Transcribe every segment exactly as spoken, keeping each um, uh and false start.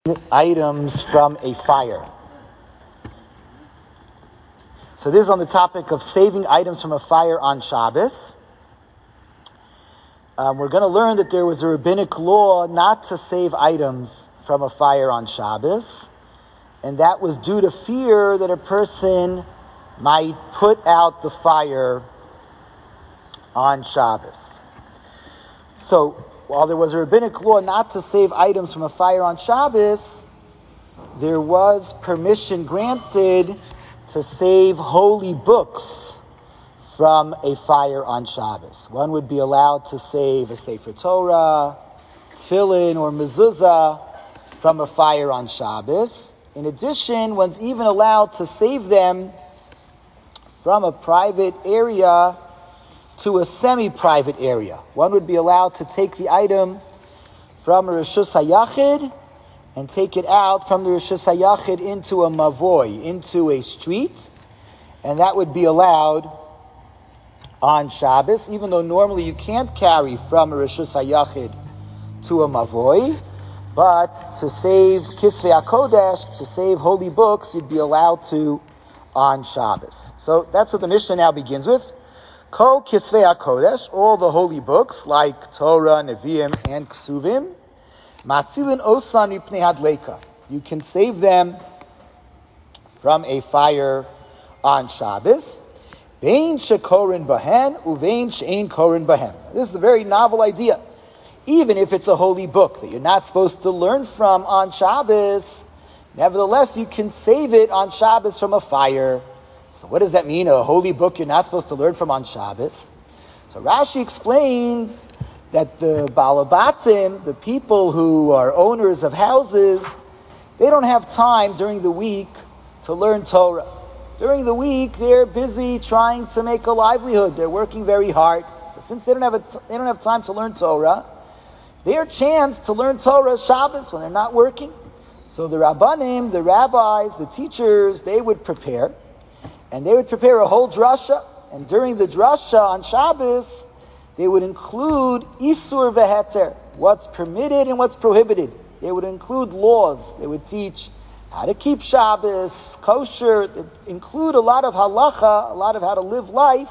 items from a fire. So this is on the topic of saving items from a fire on Shabbos. Um, we're going to learn that there was a rabbinic law not to save items from a fire on Shabbos, and that was due to fear that a person might put out the fire on Shabbos. So, while there was a rabbinic law not to save items from a fire on Shabbos, there was permission granted to save holy books from a fire on Shabbos. One would be allowed to save a Sefer Torah, Tefillin, or Mezuzah from a fire on Shabbos. In addition, one's even allowed to save them from a private area to a semi-private area. One would be allowed to take the item from a Reshus HaYachid and take it out from the Reshus HaYachid into a mavoy, into a street, and that would be allowed on Shabbos, even though normally you can't carry from a Reshus HaYachid to a mavoy, but to save Kisvei HaKodesh, to save holy books, you'd be allowed to on Shabbos. So that's what the Mishnah now begins with. Kol Kisvei HaKodesh, all the holy books like Torah, Nevi'im, and Ksuvim, Matzilin Osan Mipnei Hadleika. You can save them from a fire on Shabbos. Vein shekorin bahen, uvein she'ein korin bahen. This is a very novel idea. Even if it's a holy book that you're not supposed to learn from on Shabbos, nevertheless you can save it on Shabbos from a fire. So what does that mean, a holy book you're not supposed to learn from on Shabbos? So Rashi explains that the Balabatim, the people who are owners of houses, they don't have time during the week to learn Torah. During the week, they're busy trying to make a livelihood. They're working very hard. So since they don't have a t- they don't have time to learn Torah, their chance to learn Torah is Shabbos when they're not working. So the Rabbanim, the rabbis, the teachers, they would prepare. And they would prepare a whole drasha. And during the drasha on Shabbos, they would include Isur Veheter, what's permitted and what's prohibited. They would include laws. They would teach how to keep Shabbos, kosher, they include a lot of halacha, a lot of how to live life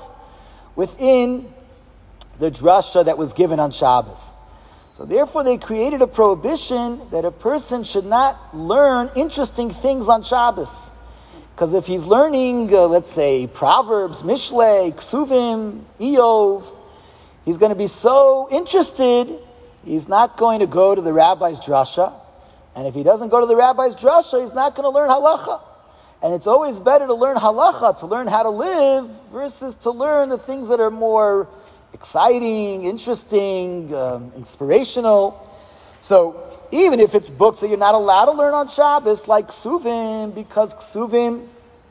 within the drasha that was given on Shabbos. So therefore they created a prohibition that a person should not learn interesting things on Shabbos. Because if he's learning, uh, let's say, Proverbs, Mishlei, Ksuvim, Iyov, he's going to be so interested, he's not going to go to the rabbi's drasha. And if he doesn't go to the rabbi's drasha, he's not going to learn halacha. And it's always better to learn halacha, to learn how to live, versus to learn the things that are more exciting, interesting, um, inspirational. So even if it's books that you're not allowed to learn on Shabbos, like Ksuvim, because Ksuvim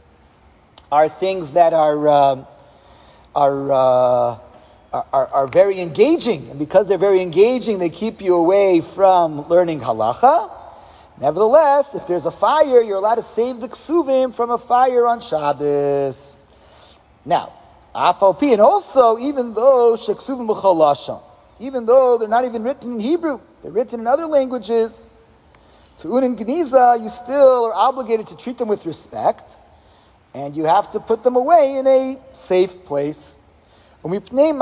are things that are uh, are, uh, are are are very engaging, and because they're very engaging, they keep you away from learning halacha. Nevertheless, if there's a fire, you're allowed to save the Ksuvim from a fire on Shabbos. Now, Afalpi, and also, even though Sheksuvim b'chol lashon, even though they're not even written in Hebrew, they're written in other languages, Tu'un and Geniza, you still are obligated to treat them with respect, and you have to put them away in a safe place. Now,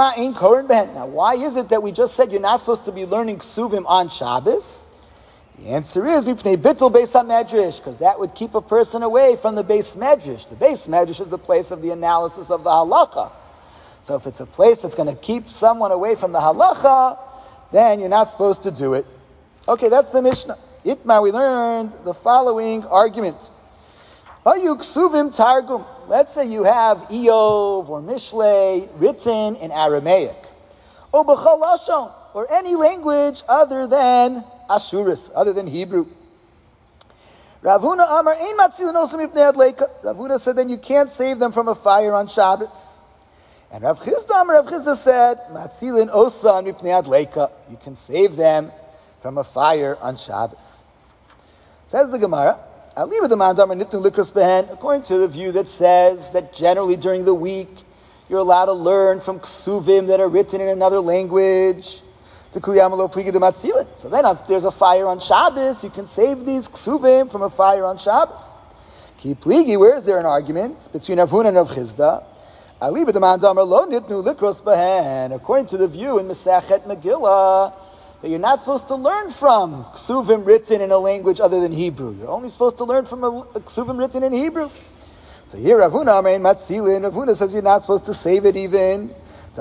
why is it that we just said you're not supposed to be learning Ksuvim on Shabbos? The answer is Mipnei Bittul Beis HaMedrash, because that would keep a person away from the Beis Medrash. The Beis Medrash is the place of the analysis of the halacha. So if it's a place that's going to keep someone away from the halacha, then you're not supposed to do it. Okay, that's the Mishnah. Itmar, we learned the following argument. Hayu Ksuvim Targum. Let's say you have Iyov or Mishlei written in Aramaic, or B'chol Lashon, or any language other than Ashuris, other than Hebrew. Rav Huna Amar Ein Matzilin Osam Mipnei Hadleika. Rav Huna said then you can't save them from a fire on Shabbos. And Rav Chizda Amar Rav Chizda said Matzilin Osam Mipnei Hadleika. You can save them from a fire on Shabbos. Says the Gemara, according to the view that says that generally during the week you're allowed to learn from Ksuvim that are written in another language. So then if there's a fire on Shabbos, you can save these ksuvim from a fire on Shabbos. Ki pligi, where is there an argument between Rav Huna and Rav Chizda? According to the view in Masechet Megillah, that you're not supposed to learn from ksuvim written in a language other than Hebrew. You're only supposed to learn from a, a ksuvim written in Hebrew. So here Rav Huna Amein Matzilin, Rav Huna says you're not supposed to save it even.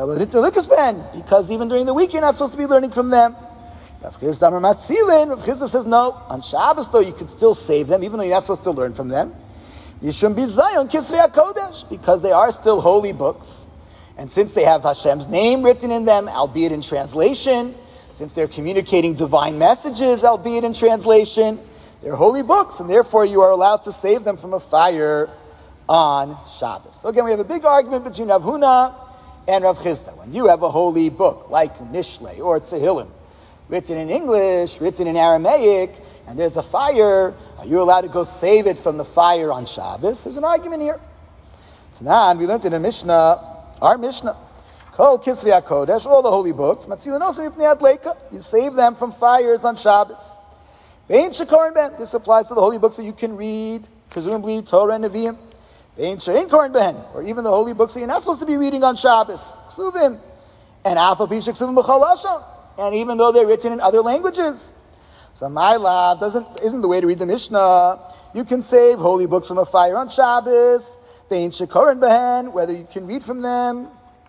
Because even during the week you're not supposed to be learning from them. Rav Chizda Amein Matzilin, Rav Chizda says no. On Shabbos though you can still save them, even though you're not supposed to learn from them. Yishum Bizayon Kisvei HaKodesh, because they are still holy books. And since they have Hashem's name written in them, albeit in translation, since they're communicating divine messages, albeit in translation, they're holy books, and therefore you are allowed to save them from a fire on Shabbos. So again, we have a big argument between Rav Huna and Rav Chizda. When you have a holy book like Mishlei or Tehillim, written in English, written in Aramaic, and there's a fire, are you allowed to go save it from the fire on Shabbos? There's an argument here. Tanan, we learned in a Mishnah, our Mishnah, Kol Kisvei HaKodesh, all the holy books, you save them from fires on Shabbos. Bein Shekorin Ben, this applies to the holy books that you can read, presumably Torah and Nevi'im. Bein Shein Korin Ben, or even the holy books that you're not supposed to be reading on Shabbos, Ksuvim, and Alpha Pishak Ksuvim B'chol Lashon, and even though they're written in other languages. So my love doesn't isn't the way to read the Mishnah. You can save holy books from a fire on Shabbos. Bein Shekorin Ben, whether you can read from them.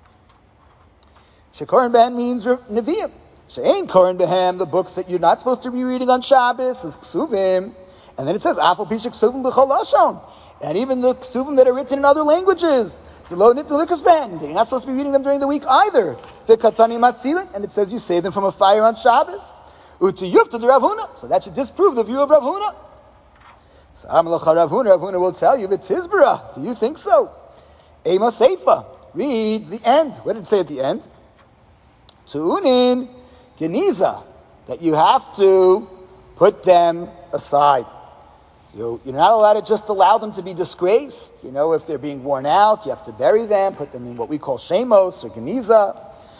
Shekorin Ben means Nevi'im. She'ein Korin Behem, the books that you're not supposed to be reading on Shabbos, is Ksuvim. And then it says, Afal Pishak Ksuvim B'chol Lashon. And even the Ksuvim that are written in other languages. Lo Nitnulikas Ben, you're not supposed to be reading them during the week either. V'katani Matzilin, and it says you save them from a fire on Shabbos. U'tiyuf to the Rav Huna. So that should disprove the view of Rav Huna. So Amalacha Rav Huna, Rav Huna will tell you, V'tizbara, do you think so? Ema Seifa, read the end. What did it say at the end? Tu'unin Geniza, that you have to put them aside. So you're not allowed to just allow them to be disgraced. You know, if they're being worn out, you have to bury them, put them in what we call shemos or geniza.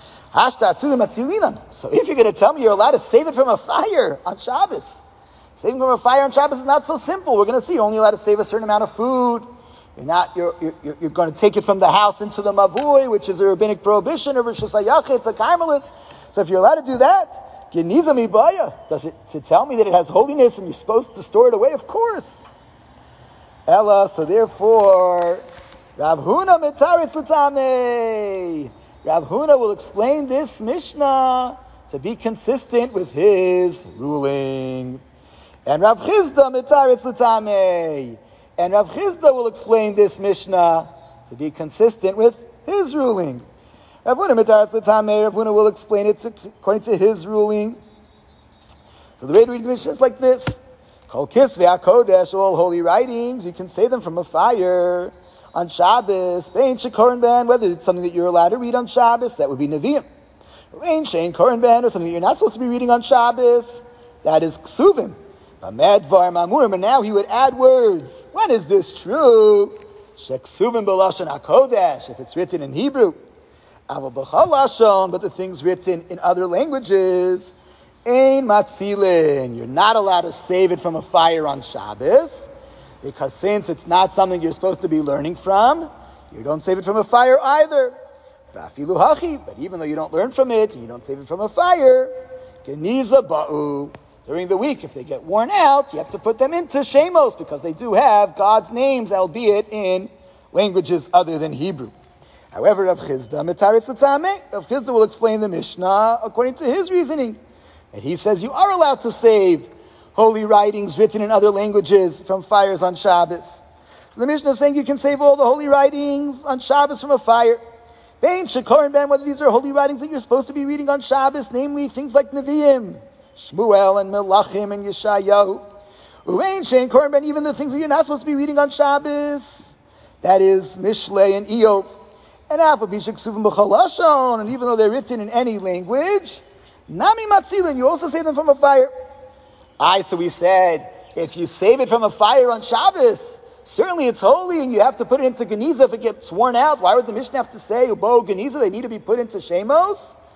So if you're going to tell me you're allowed to save it from a fire on Shabbos, saving from a fire on Shabbos is not so simple. We're going to see you're only allowed to save a certain amount of food. You're not. You're you're, you're going to take it from the house into the mavui, which is a rabbinic prohibition, or Rishus Hayachid, it's a karmelis. So if you're allowed to do that, geniza mibaya, does it to tell me that it has holiness and you're supposed to store it away? Of course. Ella, so therefore, Rav Huna mitaritz l'tamei. Rav Huna will explain this Mishnah to be consistent with his ruling. And Rav Chizda mitaritz l'tamei. And Rav Chizda will explain this Mishnah to be consistent with his ruling. Rav Huna mitaritz l'tamei. Rav Huna will explain it to, according to his ruling. So the way to read the Mishnah is like this. Kol Kisvei HaKodesh, all holy writings, you can say them from a fire on Shabbos. Bein Shekorin Ben, whether it's something that you're allowed to read on Shabbos, that would be Nevi'im. Bein Shein Korin Ben, or something that you're not supposed to be reading on Shabbos, that is Ksuvim. Bamedvar Mamurim, and now he would add words. When is this true? Sheksuvim B'lashon HaKodesh, if it's written in Hebrew. Aval B'chol Lashon, but the things written in other languages, Ein Matzilin, you're not allowed to save it from a fire on Shabbos, because since it's not something you're supposed to be learning from, you don't save it from a fire either. But even though you don't learn from it, and you don't save it from a fire, Geniza Ba'u, during the week, if they get worn out, you have to put them into Shemos, because they do have God's names, albeit in languages other than Hebrew. However, Rav Chizda, Mitaritz L'tamei, Rav Chizda will explain the Mishnah according to his reasoning. And he says you are allowed to save holy writings written in other languages from fires on Shabbos. So the Mishnah is saying you can save all the holy writings on Shabbos from a fire. Bein Shekorin Ben, whether these are holy writings that you're supposed to be reading on Shabbos, namely things like Nevi'im, Shmuel and Melachim and Yeshayahu. Uvein Shein Korin Ben, even the things that you're not supposed to be reading on Shabbos, that is Mishlei and Iyov. And Alpha Bishak Ksuvim B'chol Lashon, and even though they're written in any language, Nami Matzilin, you also save them from a fire. Aye, so we said, if you save it from a fire on Shabbos, certainly it's holy and you have to put it into Geniza if it gets worn out. Why would the Mishnah have to say, Ubo Geniza, they need to be put into Shemos?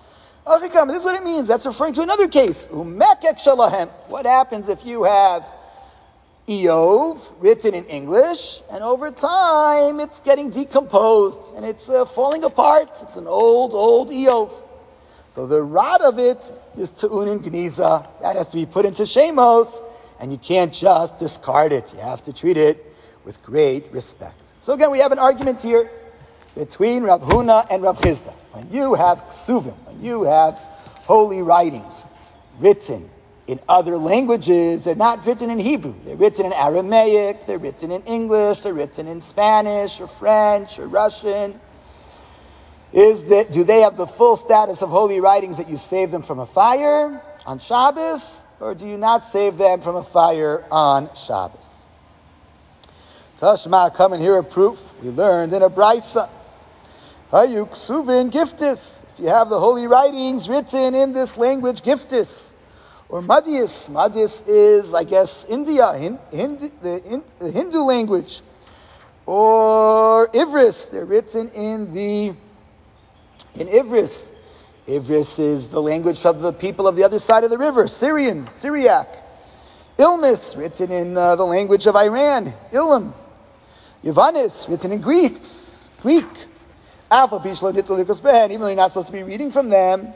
Achikam, this is what it means. That's referring to another case. Umekek shalahem. What happens if you have Eov written in English, and over time it's getting decomposed and it's uh, falling apart? It's an old, old Eov. So the rod of it is Tu'unin Gniza. That has to be put into Shemos, and you can't just discard it. You have to treat it with great respect. So again, we have an argument here between Rav Huna and Rav Chizda. When you have Ksuvim, when you have holy writings written in other languages, they're not written in Hebrew. They're written in Aramaic, they're written in English, they're written in Spanish or French or Russian. Is that, do they have the full status of holy writings that you save them from a fire on Shabbos, or do you not save them from a fire on Shabbos? Tashma, come and hear a proof. We learned in a Braisa. Hayuk Suvin Giftis. If you have the holy writings written in this language, Giftis. Or Madhis. Madhis is, I guess, India, Hin, Hin, the, in, the Hindu language. Or Ivris. They're written in the in Ivris. Ivris is the language of the people of the other side of the river, Syrian, Syriac. Ilmis, written in uh, the language of Iran, Ilam. Yavanis, written in Greek, Greek. Alpha Bishla Nitlalikosben, even though you're not supposed to be reading from them.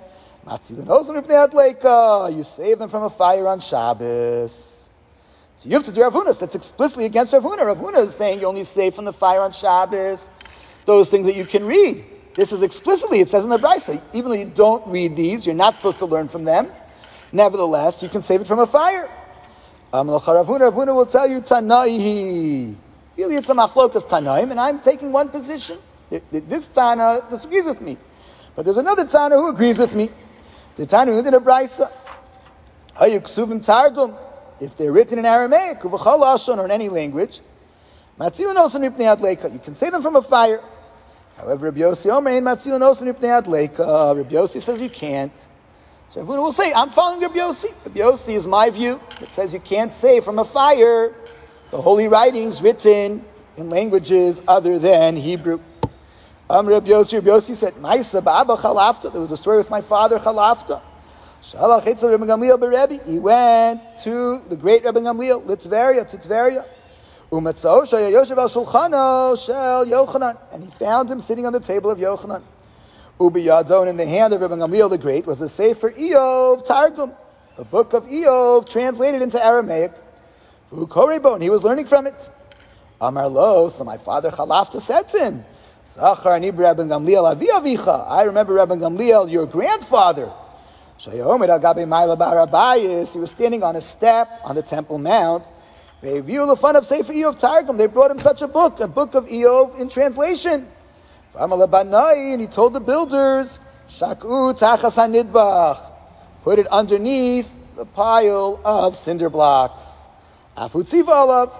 You save them from a fire on Shabbos. So you have to do Rav Huna's. That's explicitly against Rav Huna. Rav Huna is saying you only save from the fire on Shabbos those things that you can read. This is explicitly, it says in the Braisa, even though you don't read these, you're not supposed to learn from them. Nevertheless, you can save it from a fire. Rav Huna will tell you, Tanaihi. Really, it's a machlokas Tanaim, and I'm taking one position. This Tana disagrees with me. But there's another Tana who agrees with me. The Tana who did a Braisa. Hayuksuvim Targum. If they're written in Aramaic, Uvachal Lashon, or in any language, Matzilin Osan Mipnei Adleika. You can save them from a fire. However, Rabbi Yossi Omer, Matzilin Osan Mipnei Adleika. Rabbi Yossi says you can't. So everyone will say, I'm following Rabbi Yossi. Rabbi Yossi is my view. It says you can't save from a fire the holy writings written in languages other than Hebrew. Um, Rabbi Yossi, Rabbi Yossi said, Maisa Baba Chalafta. There was a story with my father Chalafta. Shalach Etzel Rabbi Gamliel Berebi. He went to the great Rabbi Gamliel, Litzveria, Tzitveria. Umatzao Shaya Yoshev al Shulchano Shel Yochanan. And he found him sitting on the table of Yochanan. Ubi Yadon, in the hand of Rabbi Gamliel the Great, was the Sefer Eov Targum, a book of Eov translated into Aramaic. Ukorebo, and he was learning from it. Amar Lo, so my father Chalafta said to him, Sachar Nib Rabbi Gamliel Avi Avicha. I remember Rabbi Gamliel, your grandfather. Shayomer Al Gabe Maila Barabayis. He was standing on a step on the Temple Mount. They view the fun of Sefer Eov Targum. They brought him such a book, a book of Eov in translation. And he told the builders, Shaku Tachas HaNidbach. Put it underneath the pile of cinder blocks. Afutziv Olav.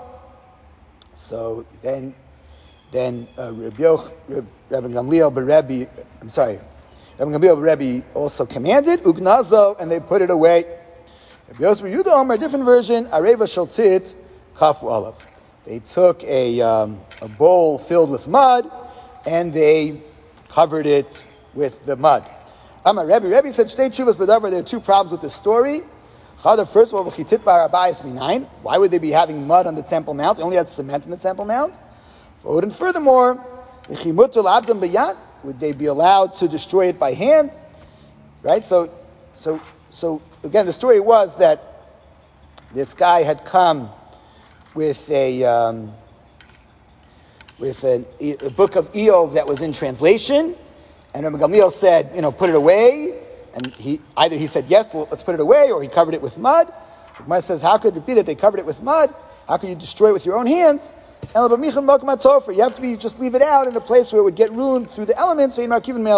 So then, then uh, Rabbi, Yoch, Rabbi Gamliel Berebi, I'm sorry, Rabbi Gamliel Berebi also commanded Ugnazo, and they put it away. Rabbi Yosef Yehuda Omer, a different version, Areva Shaltit Kafu Olav. They took a um, a bowl filled with mud, and they covered it with the mud. Amar Rebbe, Rebbe said, Shtei Tshuvas B'davar. There are two problems with this story. First of all, why would they be having mud on the Temple Mount? They only had cement in the Temple Mount. And furthermore, would they be allowed to destroy it by hand? Right? So, so, so again, the story was that this guy had come with a um, with an, a book of Eov that was in translation, and Rabbi Gamliel said, you know, put it away. And he either he said, yes, well, let's put it away, or he covered it with mud. The Gemara says, how could it be that they covered it with mud? How could you destroy it with your own hands? You have to be just leave it out in a place where it would get ruined through the elements, and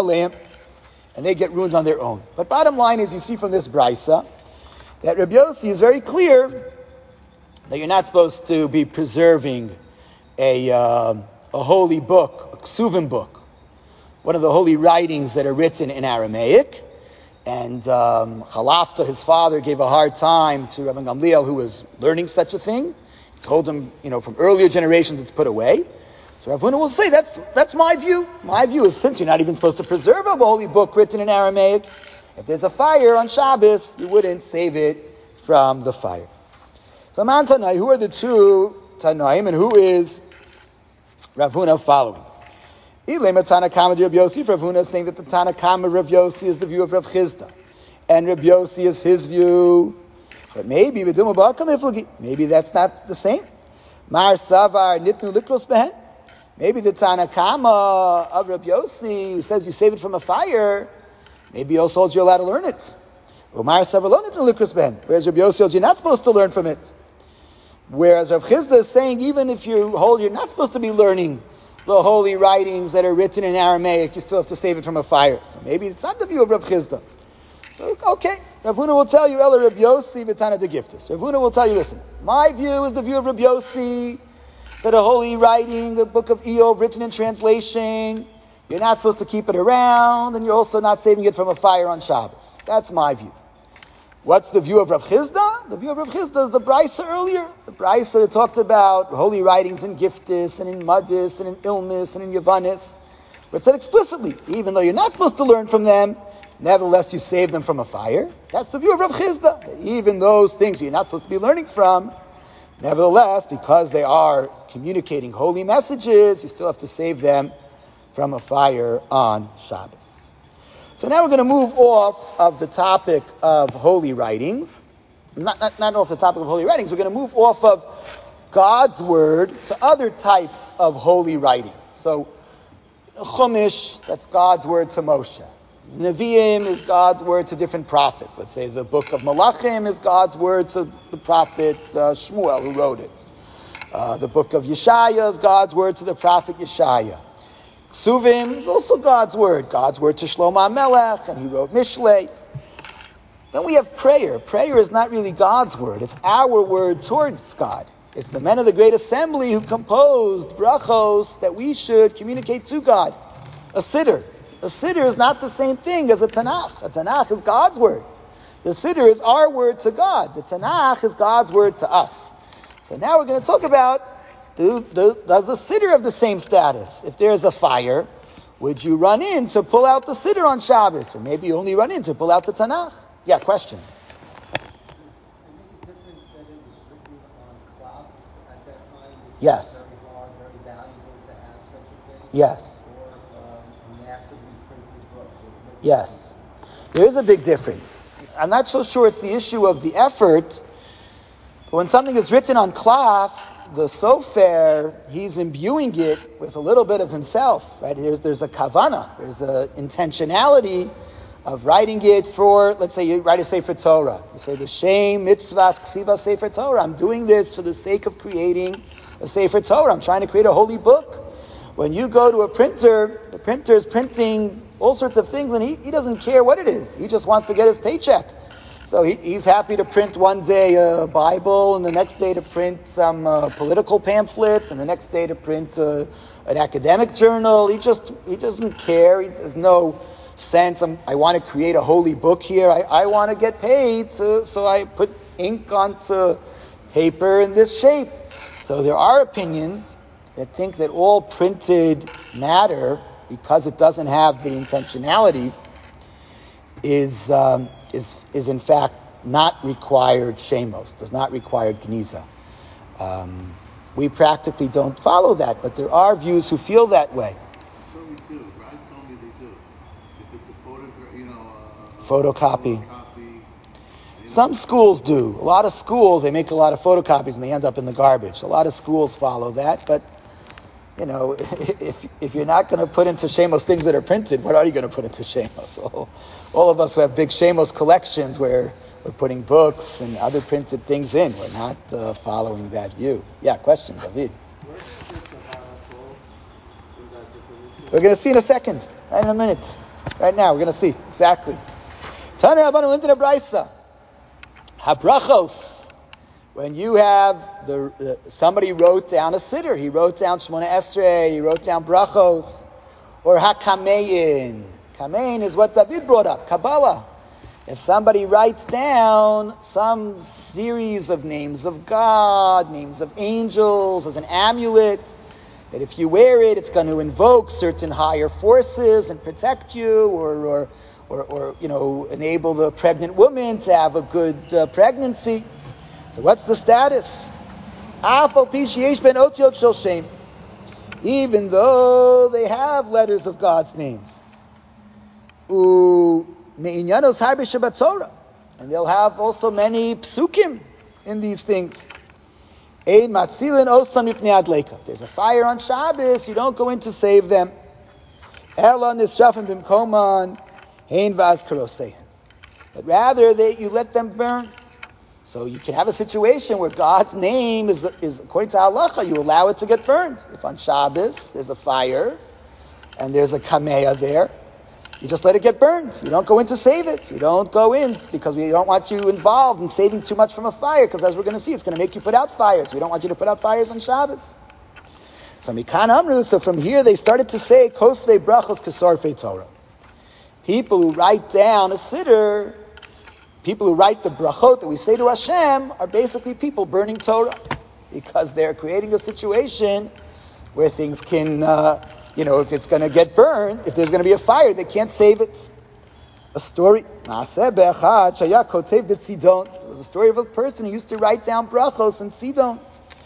they get ruined on their own. But bottom line is, you see from this Braisa, that Rabbi Yossi is very clear that you're not supposed to be preserving a, uh, a holy book, a Ksuvim book, one of the holy writings that are written in Aramaic. And um, Chalafta, his father, gave a hard time to Rabbi Gamliel, who was learning such a thing. He told him, you know, from earlier generations it's put away. So Rav Huna will say, that's that's my view. My view is, since you're not even supposed to preserve a holy book written in Aramaic, If there's a fire on Shabbos, you wouldn't save it from the fire. So Man Tanai, who are the two Tanaim, and who is Rav Huna following? Ilema Tanakama Rav Yossi, Rav Huna is saying that the Tanakama Rav Yossi is the view of Rav Chisda, and Rav Yossi is his view. But maybe maybe that's not the same. Mar Savar Nitnu Likros Behen. Maybe the Tanakama of Rav Yossi, who says you save it from a fire, maybe he also holds you're allowed to learn it. Whereas Rav Yossi holds you're not supposed to learn from it. Whereas Rav Chisda is saying even if you hold you're not supposed to be learning the holy writings that are written in Aramaic, you still have to save it from a fire. So maybe it's not the view of Rav Chisda. So, okay, Rav Huna will tell you, Ela Rav Yossi v'tana de giftis. Rav Huna will tell you, listen, my view is the view of Rav Yossi, that a holy writing, a book of Eov written in translation, you're not supposed to keep it around, and you're also not saving it from a fire on Shabbos. That's my view. What's the view of Rav Chisda? The view of Rav Chisda is the Brisa earlier. The Brisa that talked about holy writings in Giftis, and in Madis, and in Ilmis, and in Yavanis. But it said explicitly, even though you're not supposed to learn from them, nevertheless you save them from a fire. That's the view of Rav Chisda. That even those things you're not supposed to be learning from, nevertheless, because they are communicating holy messages, you still have to save them from a fire on Shabbos. So now we're going to move off of the topic of holy writings. Not, not, not off the topic of holy writings. We're going to move off of God's word to other types of holy writing. So Chumash, that's God's word to Moshe. Nevi'im is God's word to different prophets. Let's say the book of Malachim is God's word to the prophet uh, Shmuel, who wrote it. Uh, the book of Yeshaya is God's word to the prophet Yeshaya. Suvim is also God's word. God's word to Shlomo HaMelech, and he wrote Mishlei. Then we have prayer. Prayer is not really God's word. It's our word towards God. It's the men of the great assembly who composed brachos that we should communicate to God. A siddur. A siddur is not the same thing as a Tanakh. A Tanakh is God's word. The siddur is our word to God. The Tanakh is God's word to us. So now we're going to talk about, do, do, does a siddur have the same status? If there's a fire, would you run in to pull out the siddur on Shabbos? Or maybe you only run in to pull out the Tanakh? Yeah, question. Yes. Very hard, very valuable to have such a thing. Yes. Or um, a massively printed book. Yes. There is a big difference. I'm not so sure it's the issue of the effort. When something is written on cloth, the sofer, he's imbuing it with a little bit of himself, right? There's there's a kavana, there's a intentionality of writing it for, let's say you write a Sefer Torah. You say the Shem Mitzvahs Ksiva Sefer Torah. I'm doing this for the sake of creating a Sefer Torah. I'm trying to create a holy book. When you go to a printer, the printer is printing all sorts of things, and he, he doesn't care what it is. He just wants to get his paycheck. So he, he's happy to print one day a Bible, and the next day to print some uh, political pamphlet, and the next day to print uh, an academic journal. He just he doesn't care. He, there's no sense. I'm, I want to create a holy book here. I, I want to get paid, to, so I put ink onto paper in this shape. So there are opinions that think that all printed matter, because it doesn't have the intentionality, is um, is is in fact not required shemos, does not require gniza. Um, we practically don't follow that, but there are views who feel that way. So we do. Raz told me they do. If it's a photogra- you know, a Photocopy. photocopy. Some schools do. A lot of schools, they make a lot of photocopies and they end up in the garbage. A lot of schools follow that, but you know, if if you're not going to put into Shemos things that are printed, what are you going to put into Shemos? All, all of us who have big Shemos collections where we're putting books and other printed things in. We're not uh, following that view. Yeah, question, David. We're going to see in a second, right in a minute. Right now, we're going to see. Exactly. Tana Rabbanu learned in a Brisa. Habrachos. When you have the uh, somebody wrote down a siddur, he wrote down Shmona Esrei, he wrote down brachos, or hakamein. Kamein is what David brought up, Kabbalah. If somebody writes down some series of names of God, names of angels, as an amulet, that if you wear it, it's going to invoke certain higher forces and protect you, or or or, or you know, enable the pregnant woman to have a good uh, pregnancy. So what's the status? Even though they have letters of God's names. And they'll have also many psukim in these things. If there's a fire on Shabbos, you don't go in to save them. But rather that you let them burn. So you can have a situation where God's name is, is according to halacha, you allow it to get burned. If on Shabbos there's a fire and there's a kameya there, you just let it get burned. You don't go in to save it. You don't go in because we don't want you involved in saving too much from a fire, because as we're going to see, it's going to make you put out fires. We don't want you to put out fires on Shabbos. So Mikan Amru, so from here they started to say, Kosvei brachos kesarfei Torah. People who write down a siddur, people who write the brachot that we say to Hashem, are basically people burning Torah, because they're creating a situation where things can, uh, you know, if it's going to get burned, if there's going to be a fire, they can't save it. A story. There was a story of a person who used to write down brachos in Sidon.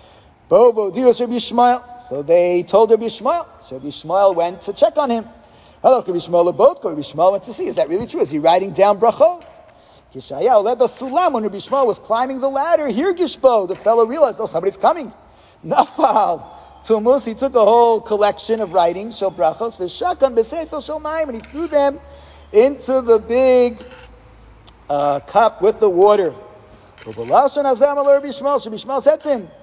So they told Rabbi Yishmael. So Rabbi Yishmael went to check on him. Hello, Rabbi Yishmael Rabbi Yishmael went to see, is that really true? Is he writing down brachot? When Rabbi Yishmael was climbing the ladder, here Gishbo, the fellow realized, oh, somebody's coming. Nafal. Tumus, he took a whole collection of writings, shel brachos, v'shakan b'seifel shel mayim, and he threw them into the big uh, cup with the water. Rabbi Yishmael said to him,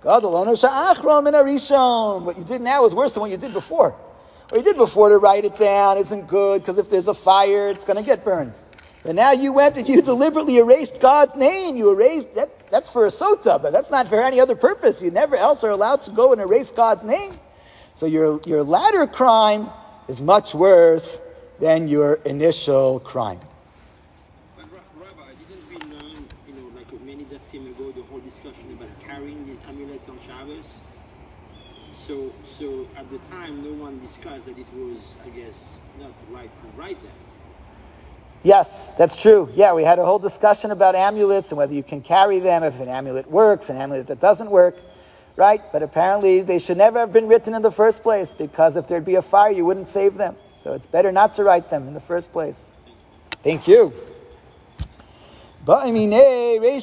what you did now is worse than what you did before. What you did before to write it down isn't good, because if there's a fire, it's going to get burned. But now you went and you deliberately erased God's name. You erased, that, that's for a sota, but that's not for any other purpose. You never else are allowed to go and erase God's name. So your, your latter crime is much worse than your initial crime. But Rabbi, didn't we learn, you know, like many that time ago, the whole discussion about carrying these amulets on Shabbos? So, so at the time, no one discussed that it was, I guess, not right to write them. Yes, that's true. Yeah, we had a whole discussion about amulets and whether you can carry them, if an amulet works, an amulet that doesn't work, right? But apparently they should never have been written in the first place, because if there'd be a fire, you wouldn't save them. So it's better not to write them in the first place. Thank you. Now the Reish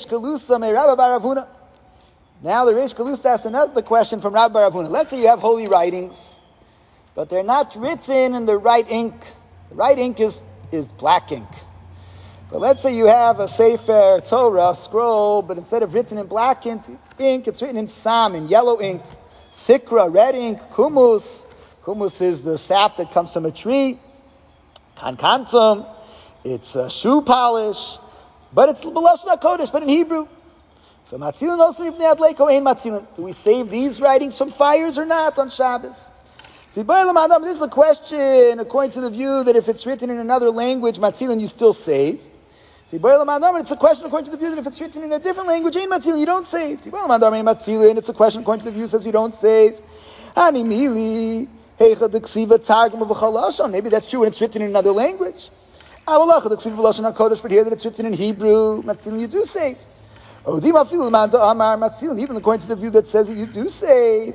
Galusa asks another question from Rabbi Bar Avuna. Let's say you have holy writings, but they're not written in the right ink. The right ink is is black ink. But let's say you have a Sefer Torah scroll, but instead of written in black ink, it's written in Sam, in yellow ink. Sikra, red ink. Kumus. Kumus is the sap that comes from a tree. Kankantum. It's a shoe polish. But it's B'lashon HaKodesh, but in Hebrew. So Matzilin also Ibnei Adleiko Ein Matzilin. Do we save these writings from fires or not on Shabbos? This is a question according to the view that if it's written in another language, Matzilin, you still save. It's a question according to the view that if it's written in a different language, Ein Matzilin, you don't save. It's a question according to the view that says you don't save. Maybe that's true when it's written in another language. But here that it's written in Hebrew, Matzilin, you do save. Even according to the view that says that you do save.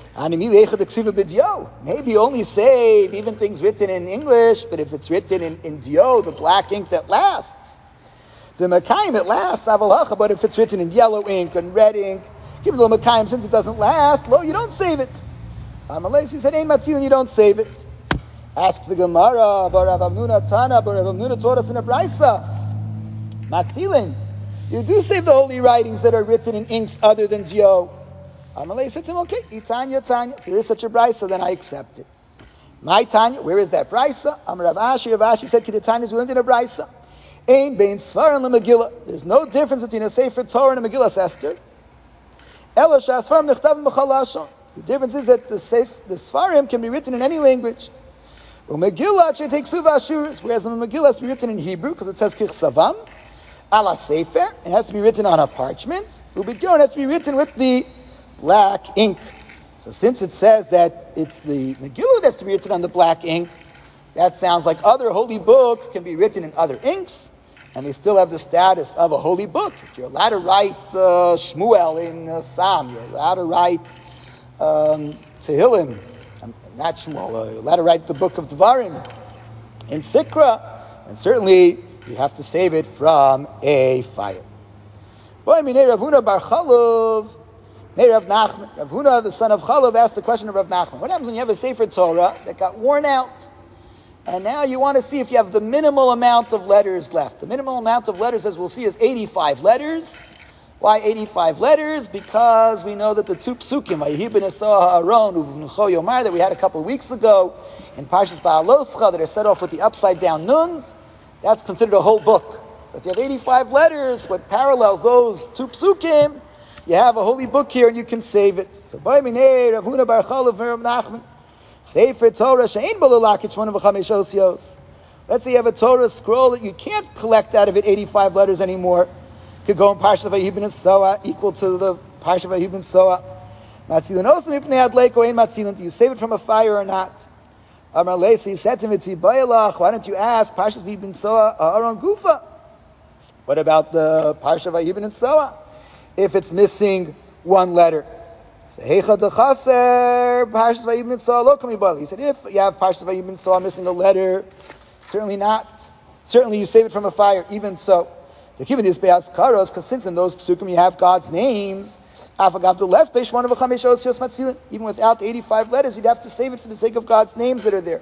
Maybe only save even things written in English, but if it's written in, in dio, the black ink that lasts, the Makayim, it lasts, but if it's written in yellow ink and red ink, even though Makayim, since it doesn't last, lo, you don't save it. Amalesi said, Ein Matzilin, you don't save it. Ask the Gemara, Rav Amnuna Tana, Rav Amnuna taught us in a Braisa, Matzilin, you do save the holy writings that are written in inks other than dio. Amalei said to him, okay, Itanya, Tanya. If there is such a brisa, then I accept it. My Tanya, where is that brisa? Am Rav Ashi, Rav Ashi said, Kidatanya is learned in a brisa. Ein bein Sfarim le Megillah. There's no difference between a Sefer Torah and a Megillah Esther. Ela she'asfarim nechtavim b'chal lashon. The difference is that the Sefer, the Sfarim can be written in any language. Megillah she'teksu v'ashuris, whereas a Megillah has to be written in Hebrew because it says kichsavam. Ala Sefer, it has to be written on a parchment. U'b'gyon has to be written with the black ink. So since it says that it's the Megillah that's to be written on the black ink, That sounds like other holy books can be written in other inks, and they still have the status of a holy book. You're allowed to write uh, Shmuel in uh, Psalm. You're allowed to write um, Tehillim, um, not Shmuel. Uh, you're allowed to write the book of Devarim in Sikra, and certainly you have to save it from a fire. Boy, Minei Rav Huna bar Chalov, Minei Rav Nachman. Rav Huna, the son of Chalov, asked the question of Rav Nachman. What happens when you have a Sefer Torah that got worn out? And now you want to see if you have the minimal amount of letters left. The minimal amount of letters, as we'll see, is eighty-five letters. Why eighty-five letters? Because we know that the two psukim, Vayihi b'nesah ha'aron uv'nucho yomar, that we had a couple of weeks ago in Parshas Ba'aloscha, that are set off with the upside down nuns, that's considered a whole book. So if you have eighty-five letters, what parallels those two psukim, you have a holy book here and you can save it. So, Boy Minei Rav Huna bar Chalov Rav Nachman. Sefer Torah she'ein bo l'lakich one of v'chamesh osios. Let's say you have a Torah scroll that you can't collect out of it eighty-five letters anymore. You could go in Parshat Vayihi b'nesah, equal to the Parshat Vayihi b'nesah. Matzilin osim mipnei adleik or ein matzilin. Do you save it from a fire or not? Amar Leisi said to Mitzi Bayalach, why don't you ask Parshat Vayihi b'nesah Aaron Gufa? What about the Parshat Vayihi b'nesah? If it's missing one letter. He said, if you have Parshas Vayihi b'nesah missing a letter, certainly not. Certainly you save it from a fire, even so. Because since in those psukim you have God's names, even without the eighty-five letters, you'd have to save it for the sake of God's names that are there.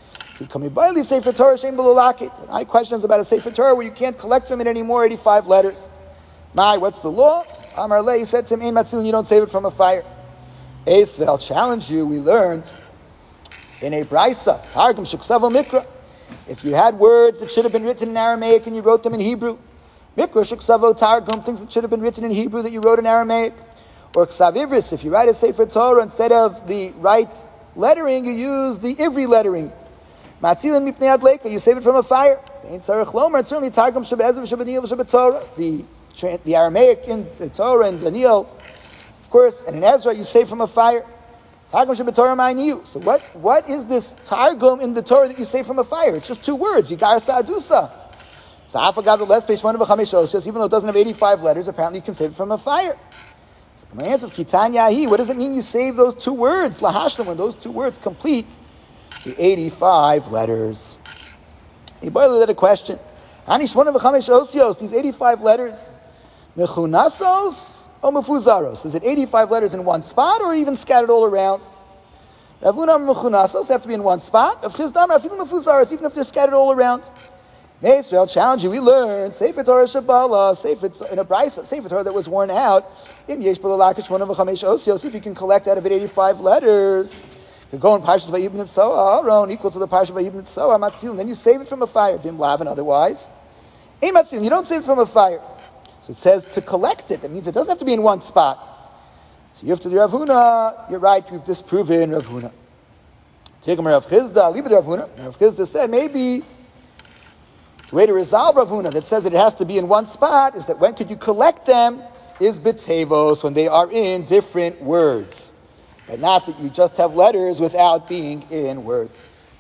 I questions about a Sefer Torah where you can't collect from it anymore eighty-five letters. My, what's the law? Amar Le, he said to him, you don't save it from a fire. Esvel, I'll challenge you, we learned in a Brisa, Targum Shuksavo Mikra, if you had words that should have been written in Aramaic and you wrote them in Hebrew, Mikra Shuksavo Targum, things that should have been written in Hebrew that you wrote in Aramaic, or Ksav Ivris, if you write a Sefer Torah, instead of the right lettering, you use the Ivri lettering. Matzilin Mipnei Adleika, you save it from a fire. Ein Tzarech Lomer, it's certainly Targum Shabbat Ezra Shabbat Daniel Shabbat Torah, the the Aramaic in the Torah and Daniel, of course, and in Ezra you save from a fire. Targum Shabbat Torah Ma'aniyu. So what, what is this Targum in the Torah that you save from a fire? It's just two words, Yigar Sa'adusa. So Afagav the less page one of a Chamesh Osios, even though it doesn't have eighty-five letters, apparently you can save it from a fire. So my answer is Kitanyahi. What does it mean you save those two words? Lahashlam, when those two words complete the eighty-five letters. He boiled it a question. Anish one of a Chamesh Osios, these eighty-five letters, Mechunasos or Mefuzaros? Is it eighty-five letters in one spot or even scattered all around? Rav Huna Mechunasos, they have to be in one spot. Of Chizdam, Rav Huna Mefuzaros, even if they're scattered all around. Meisrael, challenge you, we learned Sefer Torah Shabbalah, Sefer in a Brisa, Sefer Torah that was worn out. Im Yesh B'Lalakish one of a Chamesh Osios, if you can collect out of it eighty-five letters. You can go in Parshas Vayihi b'nesah Aaron, equal to the Parshas Vayihi b'nesah Matzil, then you save it from a fire. Vim Lavan, otherwise. Ein Matzil, you don't save it from a fire. So it says to collect it. That means it doesn't have to be in one spot. So you have to do Rav Huna. You're right, we've disproven Rav Huna. Take him Rav Chizda, leave it Rav Huna. Rav Chizda said maybe the way to resolve Rav Huna that says that it has to be in one spot is that when could you collect them is b'tevos, when they are in different words. But not that you just have letters without being in words.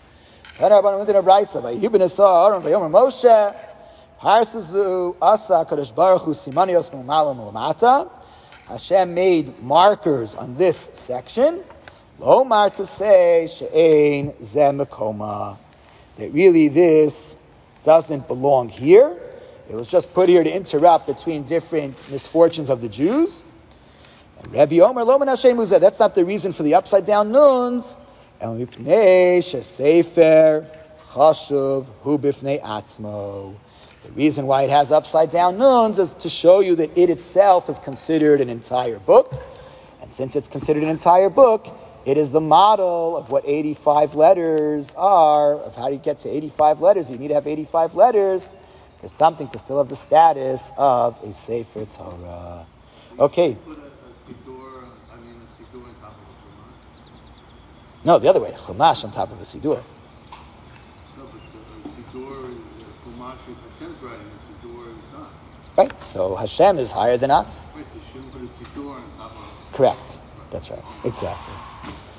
Moshe Harsazu Asa Kadosh Baruch Hu Simanios Mu'malam Mu'mata. Hashem made markers on this section. Lomar, to say She'ein Zeh Mekoma, that really this doesn't belong here. It was just put here to interrupt between different misfortunes of the Jews. And Rabbi Omer Loman Hashem Uzeh, that's not the reason for the upside down nuns. El Mipnei She'sefer Chashuv Hu Bifnei Atzmo. The reason why it has upside down nuns is to show you that it itself is considered an entire book. And since it's considered an entire book, it is the model of what eighty-five letters are, of how you get to eighty-five letters. You need to have eighty-five letters for something to still have the status of a Sefer Torah. Okay. Put a, a siddur, I mean a siddur on top of a chumash? No, the other way. Chumash on top of a siddur. No, but the siddur is uh, chumash is Hashem's writing. The siddur is not. Right. So Hashem is higher than us. Right. So you shouldn't put a siddur on top of. Correct. That's right. Exactly.